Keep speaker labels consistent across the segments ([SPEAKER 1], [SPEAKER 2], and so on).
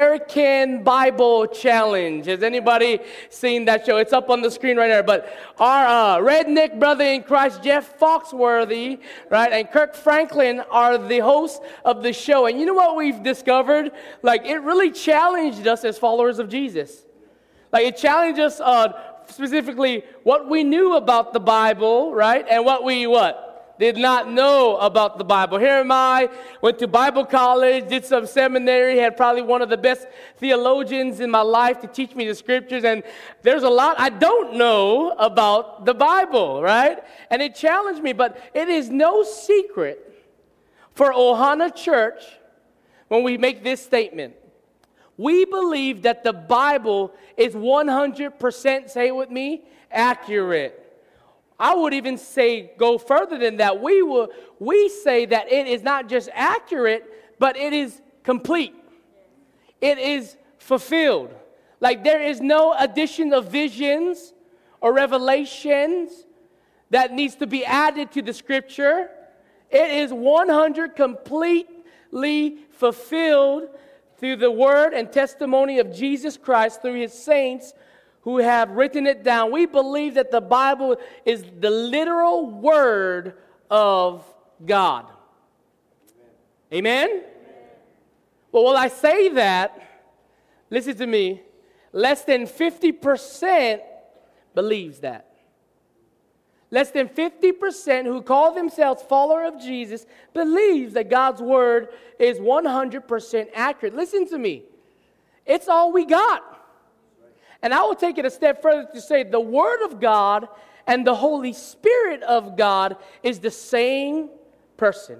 [SPEAKER 1] American Bible Challenge. Has anybody seen that show? It's up on the screen right there. But our redneck brother in Christ, Jeff Foxworthy, right, and Kirk Franklin are the hosts of the show. And you know what we've discovered? Like, it really challenged us as followers of Jesus. Like, it challenged us specifically what we knew about the Bible, right, and what we did not know about the Bible. Here am I, went to Bible college, did some seminary, had probably one of the best theologians in my life to teach me the scriptures, and there's a lot I don't know about the Bible, right? And it challenged me, but it is no secret for Ohana Church when we make this statement. We believe that the Bible is 100%, say it with me, accurate. I would even say, go further than that. We say that it is not just accurate, but it is complete. It is fulfilled. Like, there is no addition of visions or revelations that needs to be added to the scripture. It is 100 completely fulfilled through the word and testimony of Jesus Christ, through his saints who have written it down. We believe that the Bible is the literal word of God. Amen? Amen? Well, while I say that, listen to me, less than 50% believes that. Less than 50% who call themselves follower of Jesus believes that God's word is 100% accurate. Listen to me. It's all we got. And I will take it a step further to say the Word of God and the Holy Spirit of God is the same person.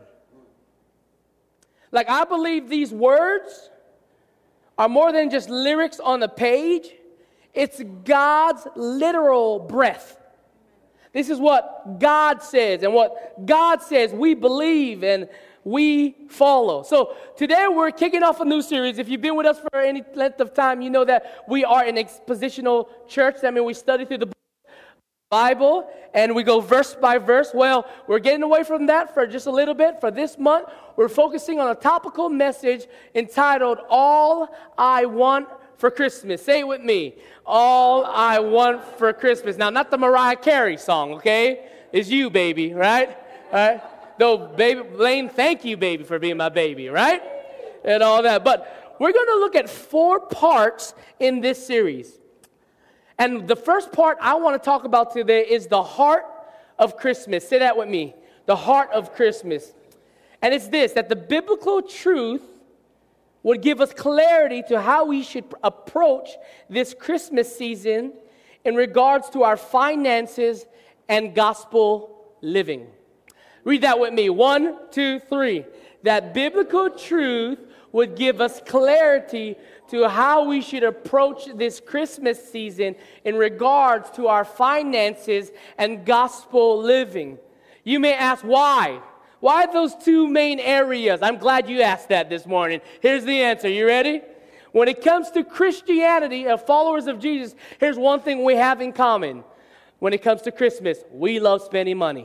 [SPEAKER 1] Like, I believe these words are more than just lyrics on a page. It's God's literal breath. This is what God says, and what God says we believe and we follow. So today we're kicking off a new series. If you've been with us for any length of time, you know that we are an expositional church. That means we study through the Bible and we go verse by verse. Well, we're getting away from that for just a little bit. For this month, we're focusing on a topical message entitled, All I Want for Christmas. Say it with me. All I Want for Christmas. Now, not the Mariah Carey song, okay? It's you, baby, right? All right? Though, baby, Blaine, thank you, baby, for being my baby, right? And all that. But we're going to look at 4 parts in this series. And the first part I want to talk about today is the heart of Christmas. Say that with me. The heart of Christmas. And it's this, that the biblical truth would give us clarity to how we should approach this Christmas season in regards to our finances and gospel living. Read that with me. 1, 2, 3. That biblical truth would give us clarity to how we should approach this Christmas season in regards to our finances and gospel living. You may ask, why? Why those 2 main areas? I'm glad you asked that this morning. Here's the answer. You ready? When it comes to Christianity, as followers of Jesus, here's one thing we have in common. When it comes to Christmas, we love spending money.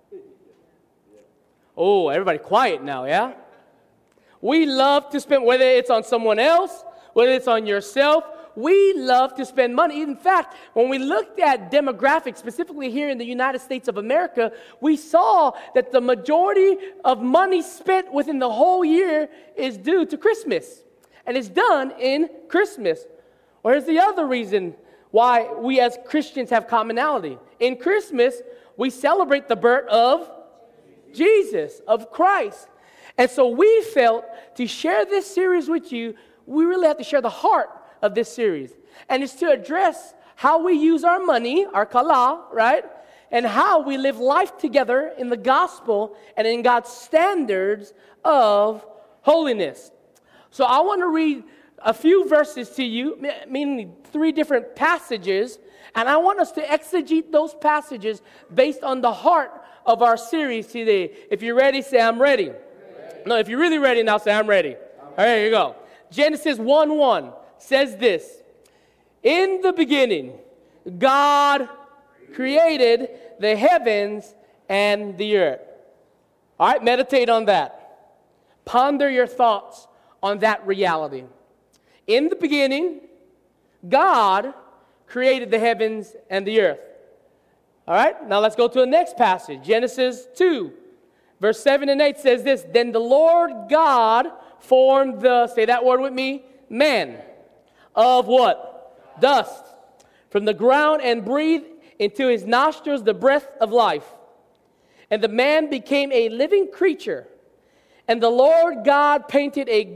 [SPEAKER 1] Oh, everybody quiet now, yeah? We love to spend, whether it's on someone else, whether it's on yourself, we love to spend money. In fact, when we looked at demographics, specifically here in the United States of America, we saw that the majority of money spent within the whole year is due to Christmas. And it's done in Christmas. Or here's the other reason why we as Christians have commonality. In Christmas, we celebrate the birth of Jesus, of Christ. And so we felt to share this series with you, we really have to share the heart of this series. And it's to address how we use our money, our kala, right? And how we live life together in the gospel and in God's standards of holiness. So I want to read a few verses to you, meaning 3 different passages, and I want us to exegete those passages based on the heart of our series today. If you're ready, say, I'm ready. No, if you're really ready now, say, I'm ready. All right, here you go. Genesis 1:1 says this. In the beginning, God created the heavens and the earth. All right, meditate on that. Ponder your thoughts on that reality. In the beginning, God created the heavens and the earth. All right, now let's go to the next passage. Genesis 2, verse 7 and 8 says this. Then the Lord God formed say that word with me, man. Of what? Dust. From the ground and breathed into his nostrils the breath of life. And the man became a living creature. And the Lord God planted a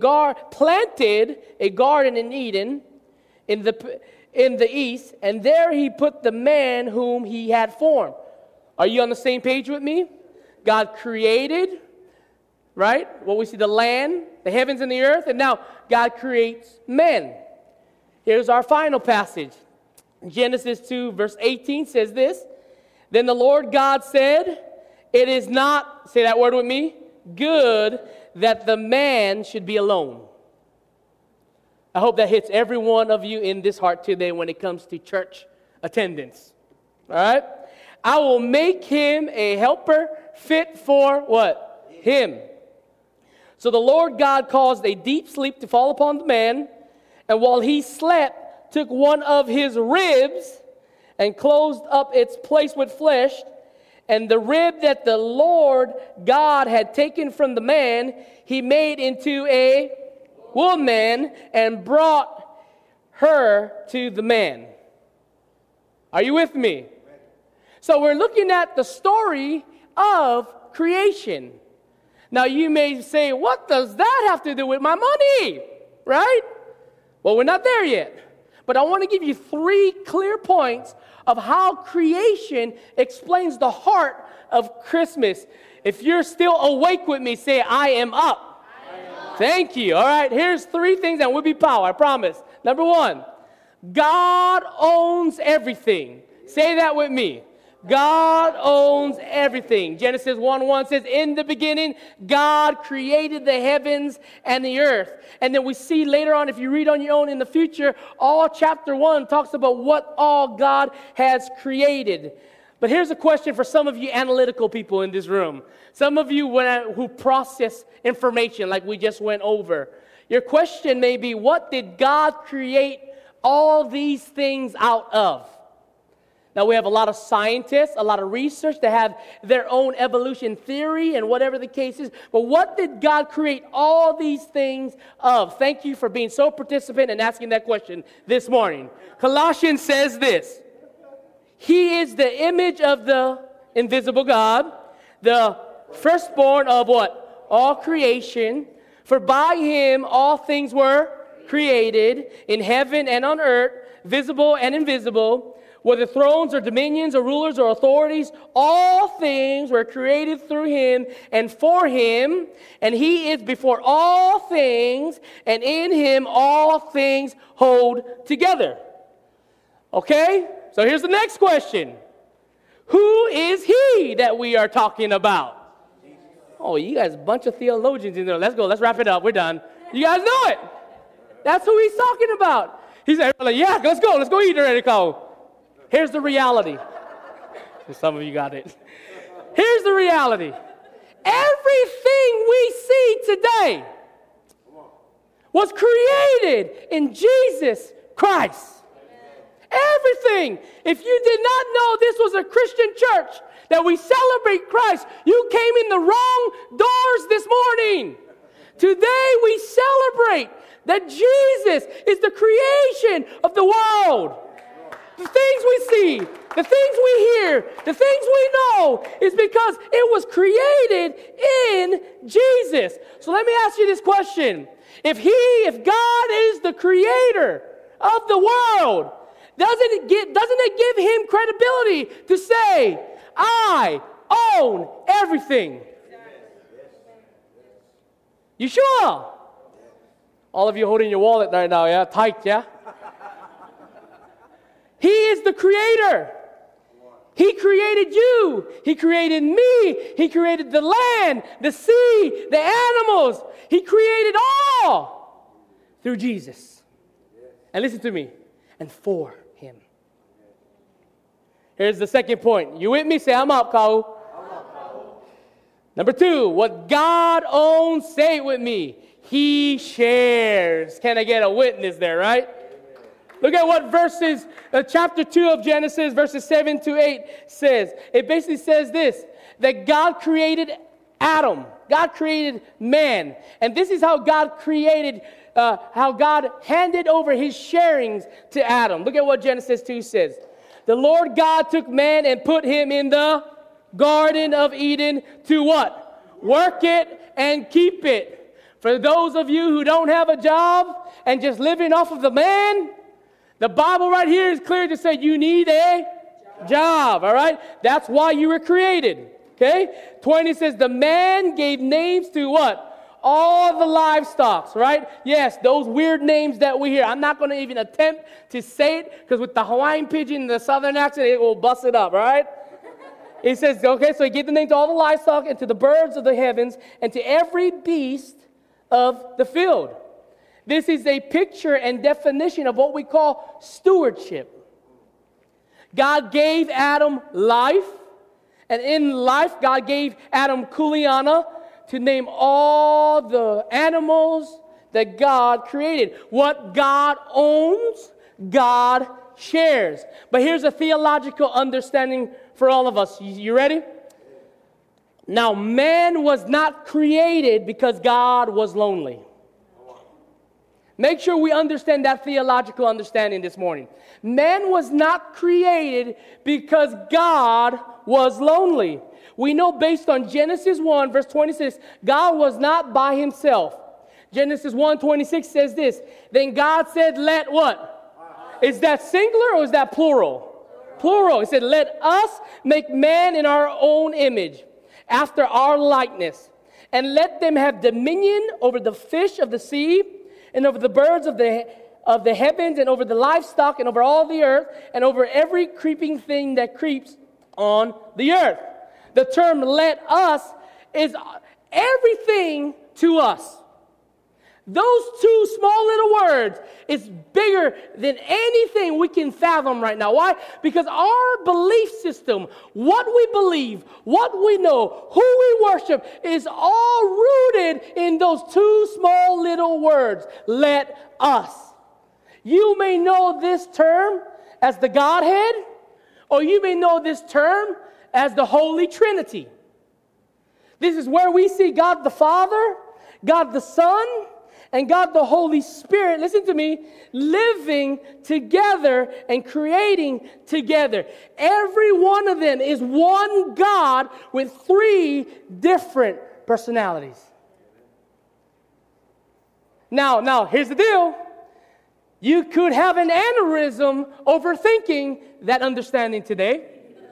[SPEAKER 1] garden in Eden in the east, and there he put the man whom he had formed. Are you on the same page with me? God created, right? What we see, the land, the heavens and the earth, and now God creates men. Here's our final passage. Genesis 2, verse 18 says this. Then the Lord God said, it is not, say that word with me, good that the man should be alone. I hope that hits every one of you in this heart today when it comes to church attendance. All right? I will make him a helper fit for what? Him. So the Lord God caused a deep sleep to fall upon the man, and while he slept, took one of his ribs and closed up its place with flesh, and the rib that the Lord God had taken from the man, he made into a woman and brought her to the man. Are you with me? So we're looking at the story of creation. Now you may say, what does that have to do with my money? Right? Well, we're not there yet. But I want to give you 3 clear points of how creation explains the heart of Christmas. If you're still awake with me, say, I am up. Thank you. All right, here's 3 things that will be power, I promise. Number 1, God owns everything. Say that with me. God owns everything. Genesis 1:1 says, in the beginning, God created the heavens and the earth. And then we see later on, if you read on your own in the future, all chapter 1 talks about what all God has created. But here's a question for some of you analytical people in this room. Some of you who process information like we just went over. Your question may be, what did God create all these things out of? Now, we have a lot of scientists, a lot of research that have their own evolution theory and whatever the case is. But what did God create all these things of? Thank you for being so participant and asking that question this morning. Colossians says this. He is the image of the invisible God, the firstborn of what? All creation. For by him all things were created in heaven and on earth, visible and invisible. Whether thrones or dominions or rulers or authorities, all things were created through him and for him, and he is before all things, and in him all things hold together. Okay? So here's the next question. Who is he that we are talking about? Oh, you guys, a bunch of theologians in there. Let's go. Let's wrap it up. We're done. You guys know it. That's who he's talking about. He's like, yeah, let's go. Let's go eat already, Cole. Here's the reality. Some of you got it. Here's the reality. Everything we see today was created in Jesus Christ. Everything. If you did not know this was a Christian church, that we celebrate Christ, you came in the wrong doors this morning. Today we celebrate that Jesus is the creation of the world. The things we see, the things we hear, the things we know is because it was created in Jesus. So let me ask you this question. If God is the creator of the world, doesn't it give him credibility to say, I own everything? You sure? All of you holding your wallet right now, yeah? Tight, yeah? He is the creator. He created you. He created me. He created the land, the sea, the animals. He created all through Jesus. And listen to me. And for him. Here's the second point. You with me? Say, I'm up, Kau. Number 2, what God owns, say it with me. He shares. Can I get a witness there, right? Look at what chapter 2 of Genesis, verses 7 to 8 says. It basically says this, that God created Adam. God created man. And this is how God created, how God handed over his sharings to Adam. Look at what Genesis 2 says. The Lord God took man and put him in the Garden of Eden to what? Work it and keep it. For those of you who don't have a job and just living off of the man, the Bible right here is clear to say you need a job, all right? That's why you were created, okay? 20 says the man gave names to what? All the livestock, right? Yes, those weird names that we hear. I'm not going to even attempt to say it because with the Hawaiian pidgin and the southern accent, it will bust it up, right? It says, okay, so he gave the name to all the livestock and to the birds of the heavens and to every beast of the field. This is a picture and definition of what we call stewardship. God gave Adam life, and in life, God gave Adam kuleana to name all the animals that God created. What God owns, God shares. But here's a theological understanding for all of us. You ready? Now, man was not created because God was lonely. Make sure we understand that theological understanding this morning. Man was not created because God was lonely. We know based on Genesis 1, verse 26, God was not by himself. Genesis 1:26 says this, then God said, let what? Is that singular or is that plural? Plural. He said, let us make man in our own image, after our likeness, and let them have dominion over the fish of the sea, and over the birds of the heavens, and over the livestock, and over all the earth, and over every creeping thing that creeps on the earth. The term let us is everything to us. Those two small little words is bigger than anything we can fathom right now. Why? Because our belief system, what we believe, what we know, who we worship is all rooted in those two small little words, let us. You may know this term as the Godhead, or you may know this term as the Holy Trinity. This is where we see God the Father, God the Son, and God the Holy Spirit, listen to me, living together and creating together. Every one of them is one God with three different personalities. Now, here's the deal. You could have an aneurysm overthinking that understanding today.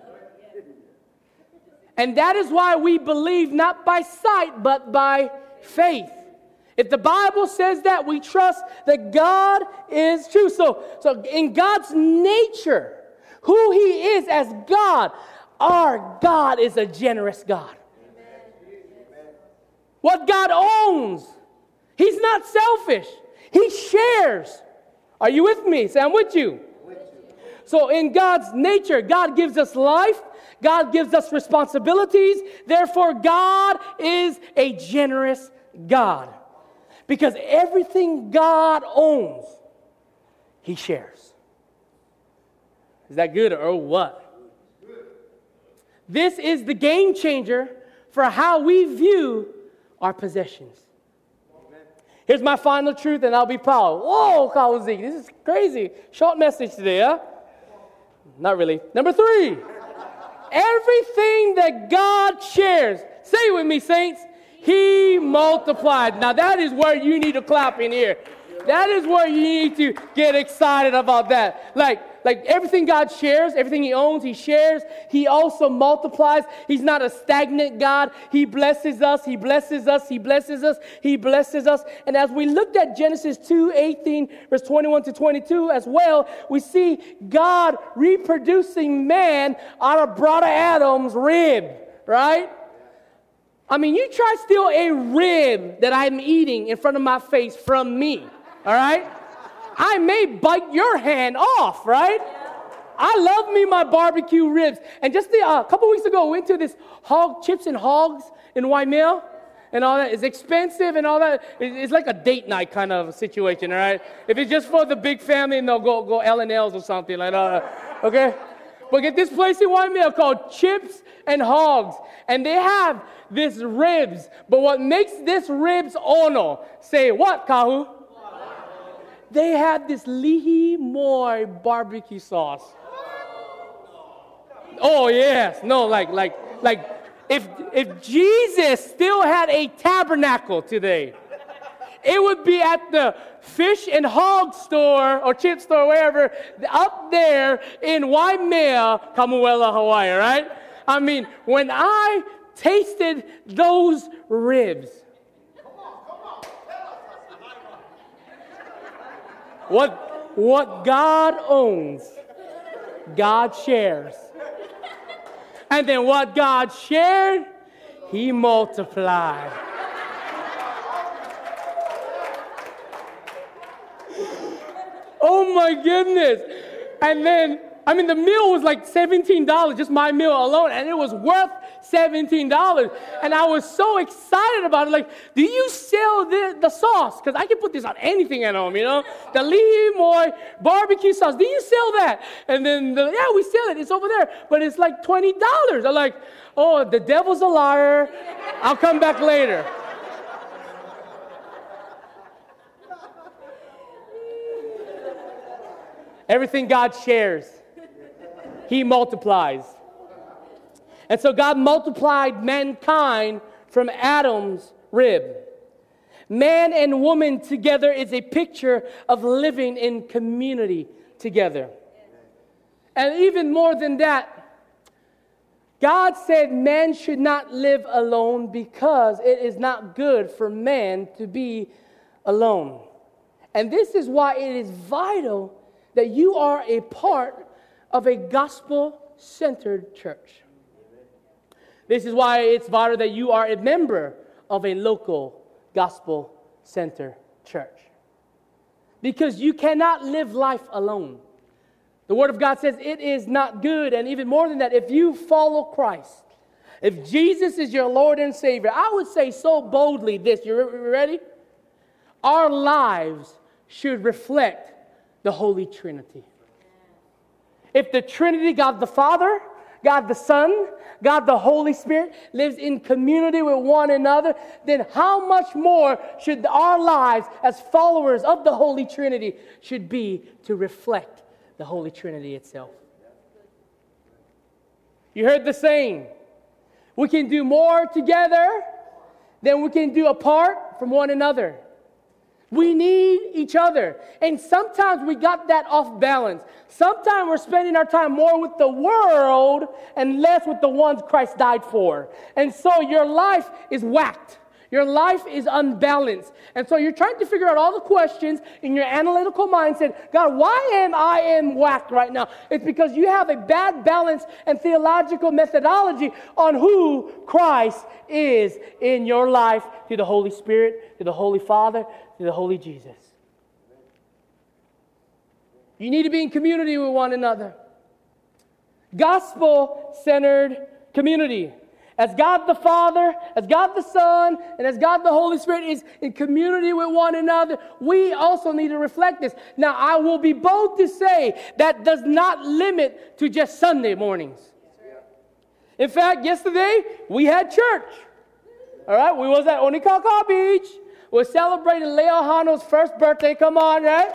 [SPEAKER 1] And that is why we believe not by sight, but by faith. If the Bible says that, we trust that God is true. So in God's nature, who he is as God, our God is a generous God. Amen. What God owns, he's not selfish. He shares. Are you with me? Say, I'm with you. So in God's nature, God gives us life. God gives us responsibilities. Therefore, God is a generous God. Because everything God owns, he shares. Is that good or what? This is the game changer for how we view our possessions. Here's my final truth, and I'll be proud. Whoa, Kawaziki, this is crazy. Short message today, huh? Not really. Number 3, everything that God shares. Say it with me, saints. He multiplied. Now that is where you need to clap in here. That is where you need to get excited about that. Like everything God shares, everything he owns, he shares. He also multiplies. He's not a stagnant God. He blesses us. He blesses us. He blesses us. He blesses us. And as we looked at Genesis 2:18, verse 21 to 22 as well, we see God reproducing man out of brother Adam's rib, right? I mean, you try steal a rib that I'm eating in front of my face from me, all right? I may bite your hand off, right? I love me my barbecue ribs. And just a couple weeks ago, we went to this Hog Chips and Hogs in Waimea. and all that. It's expensive and all that. It's like a date night kind of situation, all right? If it's just for the big family, no, go L&L's or something like that, okay? But get this place in Waimea called Chips and Hogs, and they have this ribs. But what makes this ribs ono? Say what, Kahu? They have this lihi moi barbecue sauce. Oh yes, no, like if Jesus still had a tabernacle today, it would be at the fish and hog store or chip store, wherever, up there in Waimea, Kamuela, Hawaii, right? I mean, when I tasted those ribs, what God owns, God shares. And then what God shared, He multiplied. Oh my goodness. And then, I mean, the meal was like $17, just my meal alone, and it was worth $17. And I was so excited about it. Like, do you sell the sauce? Because I can put this on anything at home, you know? The lihi moi barbecue sauce. Do you sell that? And then, yeah, we sell it. It's over there. But it's like $20. I'm like, oh, the devil's a liar. I'll come back later. Everything God shares, He multiplies. And so God multiplied mankind from Adam's rib. Man and woman together is a picture of living in community together. And even more than that, God said man should not live alone because it is not good for man to be alone. And this is why it is vital that you are a part of a gospel-centered church. This is why it's vital that you are a member of a local gospel-centered church. Because you cannot live life alone. The Word of God says it is not good, and even more than that, if you follow Christ, if Jesus is your Lord and Savior, I would say so boldly this, you ready? Our lives should reflect the Holy Trinity. If the Trinity, God the Father, God the Son, God the Holy Spirit lives in community with one another, then how much more should our lives as followers of the Holy Trinity should be to reflect the Holy Trinity itself? You heard the saying, we can do more together than we can do apart from one another. We need each other. And sometimes we got that off balance. Sometimes we're spending our time more with the world and less with the ones Christ died for. And so your life is whacked. Your life is unbalanced. And so you're trying to figure out all the questions in your analytical mindset. God, why am I whacked right now? It's because you have a bad balance and theological methodology on who Christ is in your life through the Holy Spirit, through the Holy Father, through the Holy Jesus. You need to be in community with one another. Gospel-centered community. As God the Father, as God the Son, and as God the Holy Spirit is in community with one another, we also need to reflect this. Now, I will be bold to say that does not limit to just Sunday mornings. In fact, yesterday, we had church. All right, we was at Onikaka Beach. We're celebrating Leo Hano's first birthday. Come on, right?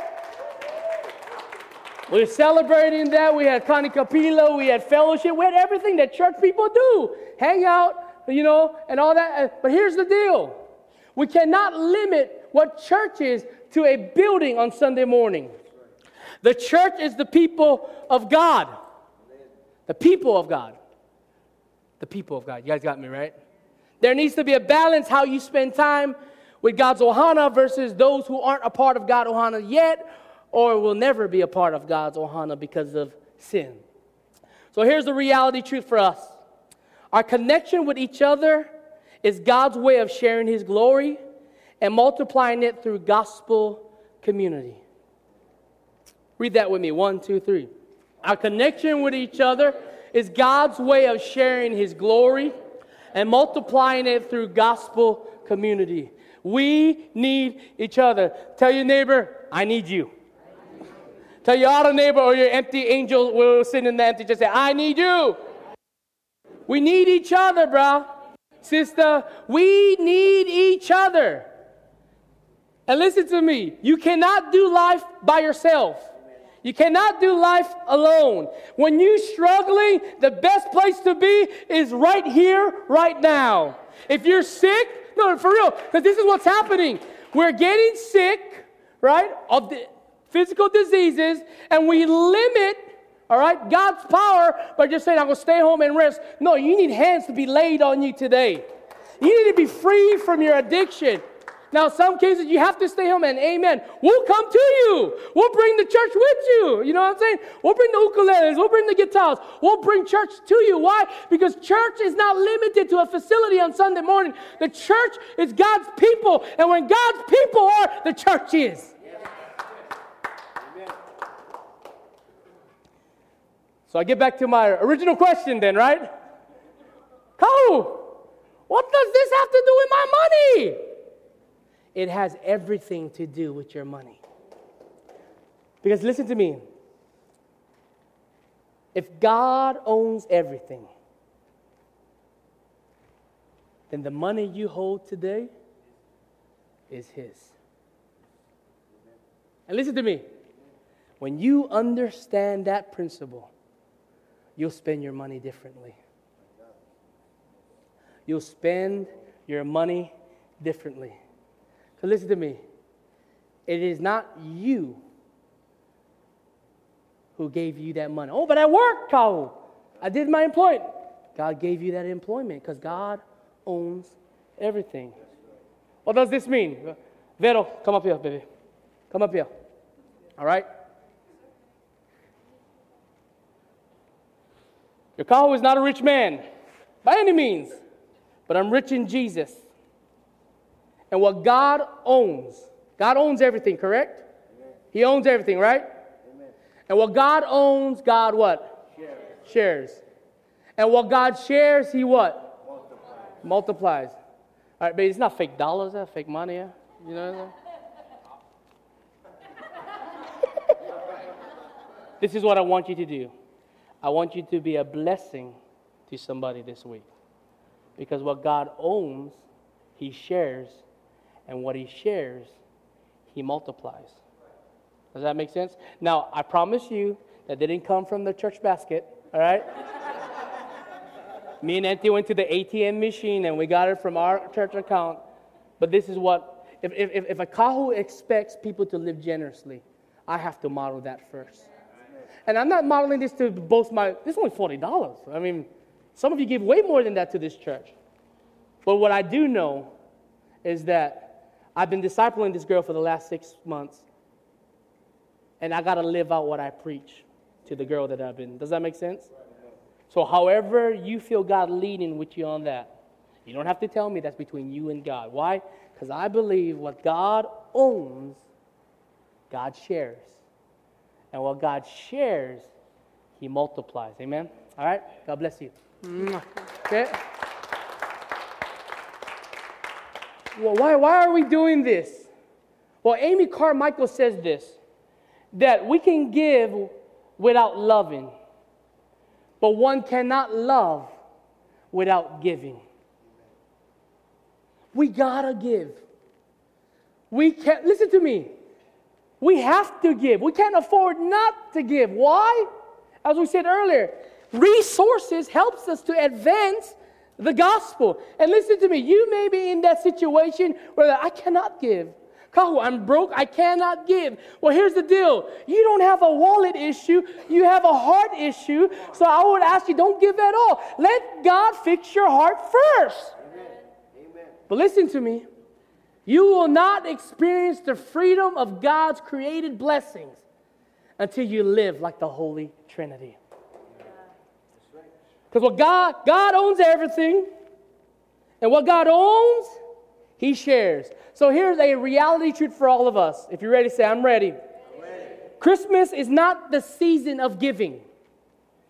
[SPEAKER 1] We're celebrating that. We had Kanikapila. We had fellowship. We had everything that church people do. Hang out, and all that. But here's the deal. We cannot limit what church is to a building on Sunday morning. The church is the people of God. The people of God. The people of God. You guys got me, right? There needs to be a balance how you spend time with God's Ohana versus those who aren't a part of God's Ohana yet or will never be a part of God's Ohana because of sin. So here's the reality truth for us. Our connection with each other is God's way of sharing His glory and multiplying it through gospel community. Read that with me. 1, 2, 3. Our connection with each other is God's way of sharing His glory and multiplying it through gospel community. We need each other. Tell your neighbor, I need you. Tell your other neighbor or your empty angel will sit in the empty. Just say, I need you. We need each other, bro. Sister, we need each other. And listen to me. You cannot do life by yourself. You cannot do life alone. When you're struggling, the best place to be is right here, right now. If you're sick, no, for real, because this is what's happening. We're getting sick, right, of the physical diseases, and we limit, all right, God's power by just saying, I'm going to stay home and rest. No, you need hands to be laid on you today. You need to be free from your addiction. Now, some cases you have to stay home, and amen. We'll come to you. We'll bring the church with you. You know what I'm saying? We'll bring the ukuleles. We'll bring the guitars. We'll bring church to you. Why? Because church is not limited to a facility on Sunday morning. The church is God's people. And when God's people are, the church is. Amen. So I get back to my original question then, right? Kahu, what does this have to do with my money? It has everything to do with your money. Because listen to me. If God owns everything, then the money you hold today is His. And listen to me. When you understand that principle, you'll spend your money differently. You'll spend your money differently. So listen to me. It is not you who gave you that money. Oh, but I worked, Kahu. I did my employment. God gave you that employment because God owns everything. What does this mean? Vero, come up here, baby. Come up here. All right? Your Kahu is not a rich man by any means, but I'm rich in Jesus. And what God owns everything, correct? Amen. He owns everything, right? Amen. And what God owns, God what? Shares. And what God shares, He what? Multiplies. All right, but it's not fake dollars, fake money, you know what I'm saying? This is what I want you to do. I want you to be a blessing to somebody this week. Because what God owns, He shares. And what He shares, He multiplies. Does that make sense? Now, I promise you that didn't come from the church basket, all right? Me and Auntie went to the ATM machine and we got it from our church account. But this is what, if a Kahu expects people to live generously, I have to model that first. And I'm not modeling this to boast this is only $40. I mean, some of you give way more than that to this church. But what I do know is that I've been discipling this girl for the last 6 months. And I got to live out what I preach to the girl that I've been. Does that make sense? So however you feel God leading with you on that, you don't have to tell me that's between you and God. Why? Because I believe what God owns, God shares. And what God shares, He multiplies. Amen? All right? God bless you. Okay? Well, why are we doing this? Well, Amy Carmichael says this, that we can give without loving, but one cannot love without giving. We gotta give. We can't, listen to me, we have to give. We can't afford not to give. Why? As we said earlier, resources helps us to advance the gospel. And listen to me, you may be in that situation where I cannot give. Kahu, I'm broke, I cannot give. Well, here's the deal. You don't have a wallet issue, you have a heart issue. So I would ask you, don't give at all. Let God fix your heart first. Amen. But listen to me. You will not experience the freedom of God's created blessings until you live like the Holy Trinity. Because what God owns everything, and what God owns, He shares. So here's a reality truth for all of us. If you're ready, say, I'm ready. Christmas is not the season of giving.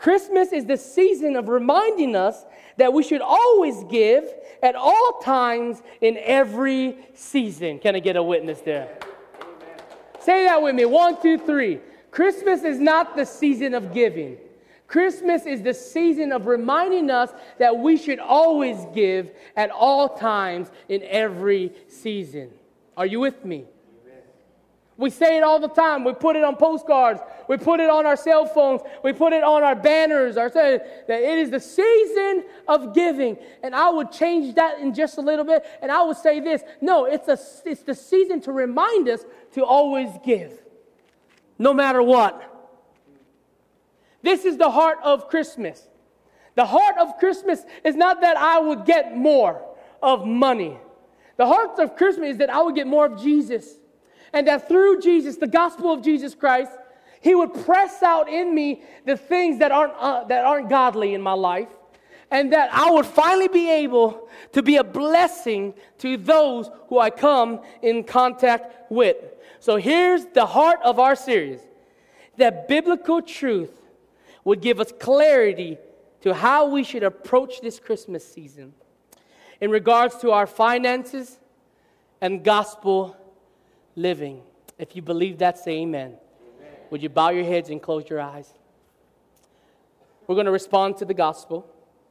[SPEAKER 1] Christmas is the season of reminding us that we should always give at all times in every season. Can I get a witness there? Amen. Say that with me. 1, 2, 3. Christmas is not the season of giving. Christmas is the season of reminding us that we should always give at all times in every season. Are you with me? We say it all the time. We put it on postcards. We put it on our cell phones. We put it on our banners. That it is the season of giving. And I would change that in just a little bit. And I would say this. No, it's the season to remind us to always give. No matter what. This is the heart of Christmas. The heart of Christmas is not that I would get more of money. The heart of Christmas is that I would get more of Jesus. And that through Jesus, the gospel of Jesus Christ, He would press out in me the things that aren't godly in my life. And that I would finally be able to be a blessing to those who I come in contact with. So here's the heart of our series. That biblical truth would give us clarity to how we should approach this Christmas season in regards to our finances and gospel living. If you believe that, say amen. Amen. Would you bow your heads and close your eyes? We're going to respond to the gospel.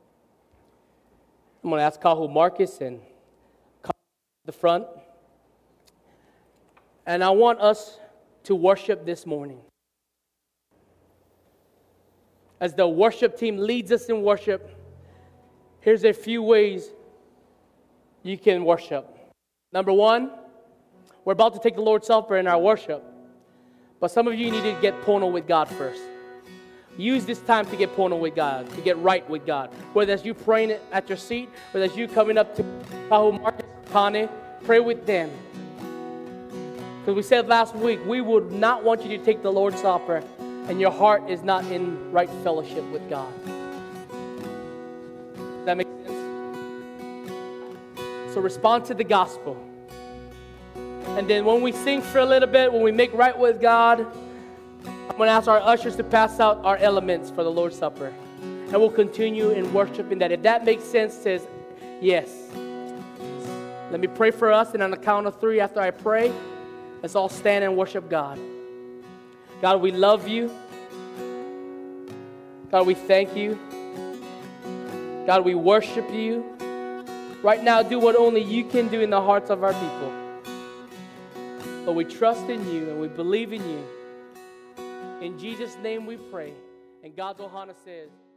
[SPEAKER 1] I'm going to ask Kahu Marcus and come to the front. And I want us to worship this morning. As the worship team leads us in worship, here's a few ways you can worship. Number one, we're about to take the Lord's Supper in our worship. But some of you need to get pono with God first. Use this time to get pono with God, to get right with God. Whether it's you praying at your seat, whether it's you coming up to Kahu Marcus, Tane, pray with them. Because we said last week, we would not want you to take the Lord's Supper and your heart is not in right fellowship with God. Does that make sense? So respond to the gospel. And then when we sing for a little bit, when we make right with God, I'm going to ask our ushers to pass out our elements for the Lord's Supper. And we'll continue in worshiping that. If that makes sense, says yes. Let me pray for us, and on the count of 3, after I pray, let's all stand and worship God. God, we love you. God, we thank you. God, we worship you. Right now, do what only you can do in the hearts of our people. But we trust in you and we believe in you. In Jesus' name we pray. And God's Ohana says,